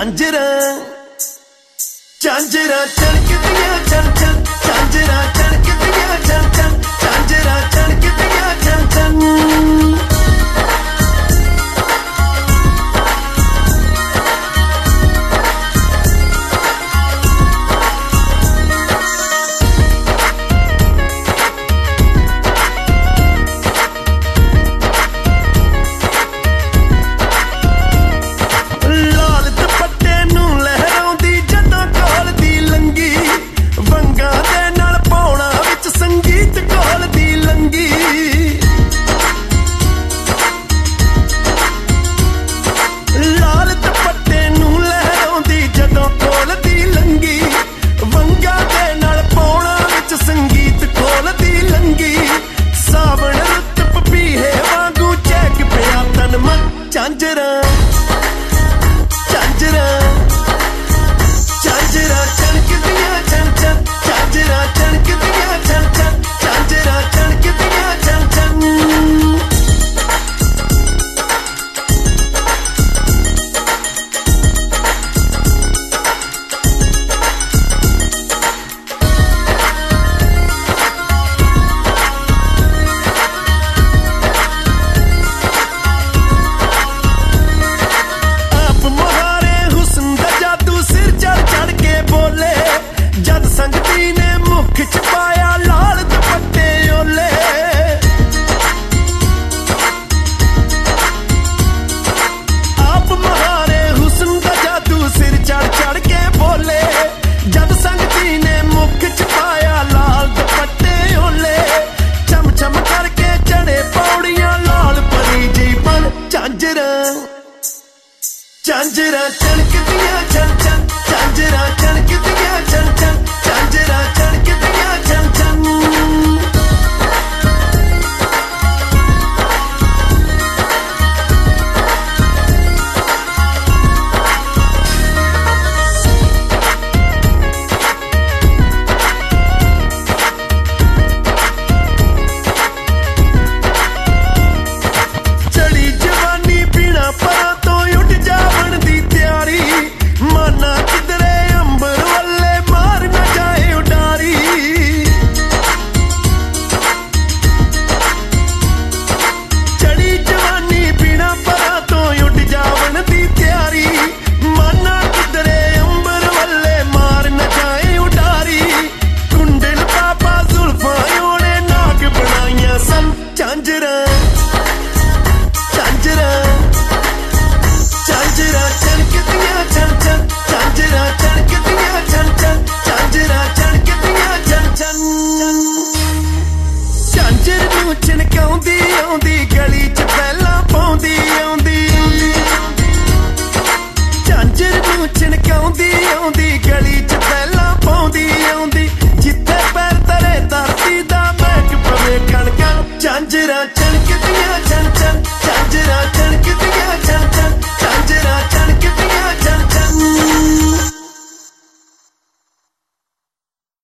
ਝਾਂਜਰਾਂ ਝਾਂਜਰਾਂ ਚਣਕਦੀਆਂ ਚਣ ਚਣ ਝਾਂਜਰਾਂ ਚਣਕਦੀਆਂ ਚਣ ਚਣ ਝਾਂਜਰਾਂ ਚਣਕਦੀਆਂ ਚਣ ਚਣ ਝਾਂਜਰਾਂ ਝਾਂਜਰਾਂ ਝਾਂਜਰਾਂ ਚਣਕਦੀਆਂ ਚਣ ਚਣ ਝਾਂਜਰਾਂ ਚਣਕਦੀਆਂ ਚਣ ਚਣ ਝਾਂਜਰਾਂ ਚਣਕਦੀਆਂ ਚਣ ਚਣ ਝਾਂਜਰਾਂ ਚਣਕਦੀਆਂ ਚਣ ਚਣ ਝਾਂਜਰਾਂ ਚਣਕਦੀਆਂ ਚਣ ਚਣ ਝਾਂਜਰਾਂ ਚਣਕਦੀਆਂ ਚਣ ਚਣ ਝਾਂਜਰਾਂ ਝਾਂਜਰਾਂ ਝਾਂਜਰਾਂ ਚਣਕਦੀਆਂ ਚਣ ਚਣ ਝਾਂਜਰਾਂ ਚਣਕਦੀਆਂ ਚਣ ਚਣ ਝਾਂਜਰਾਂ ਚਣਕਦੀਆਂ ਚਣ ਚਣ ਝਾਂਜਰ ਨੂੰ ਚਣਕਾਉਂਦੀ ਆਉਂਦੀ ਗਲੀ 'ਚ ਪਹਿਲਾਂ ਪਾਉਂਦੀ ਆਉਂਦੀ ਝਾਂਜਰ ਨੂੰ ਚਣਕਾਉਂਦੀ ਆਉਂਦੀ ਗਲੀ 'ਚ ਪਹਿਲਾਂ ਪਾਉਂਦੀ ਆਉਂਦੀ ਜਿੱਥੇ ਪੈਰ ਧਰੇ ਧਰਤੀ ਦਾ ਮਹਿਕ ਪਵੇ ਕਣ ਕਣ ਝਾਂਜਰਾਂ ਚਣਕਦੀਆਂ ਚਣ ਚਣ ਝਾਂਜਰਾਂ